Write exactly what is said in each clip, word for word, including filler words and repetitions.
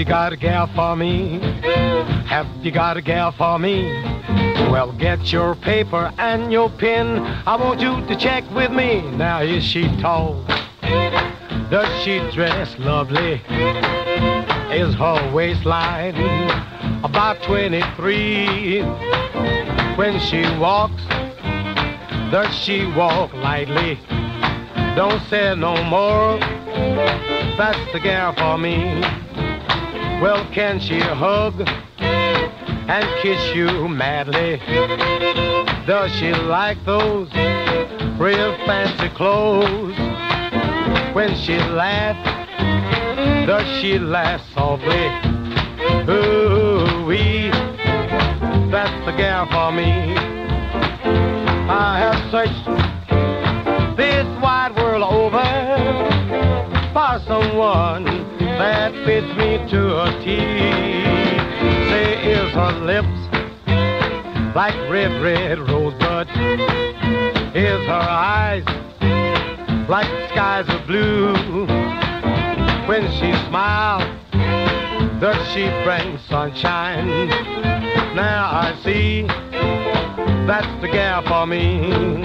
you got a gal for me? Have you got a gal for me? Well, get your paper and your pen. I want you to check with me. Now, is she tall? Does she dress lovely? Is her waistline about twenty-three? When she walks, does she walk lightly? Don't say no more, that's the gal for me. Well, can she hug and kiss you madly? Does she like those real fancy clothes? When she laughs, does she laugh softly? Ooh-wee, that's the gal for me. I have searched this wide world over for someone that fits me to a T. Say, is her lips like red, red rosebuds? Is her eyes like skies of blue? When she smiles, does she bring sunshine? Now I see, that's the gal for me.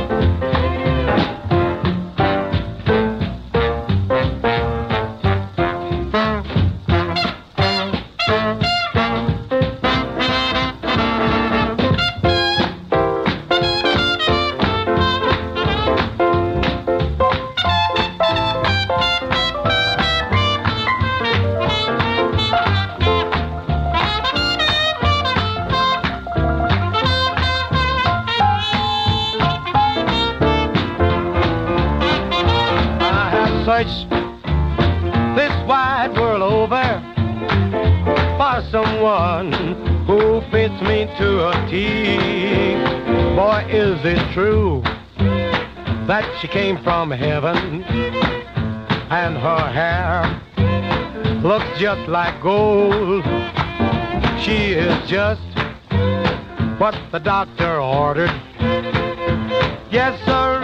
Search this wide world over for someone who fits me to a T. Boy, is it true that she came from heaven and her hair looks just like gold? She is just what the doctor ordered. Yes, sir.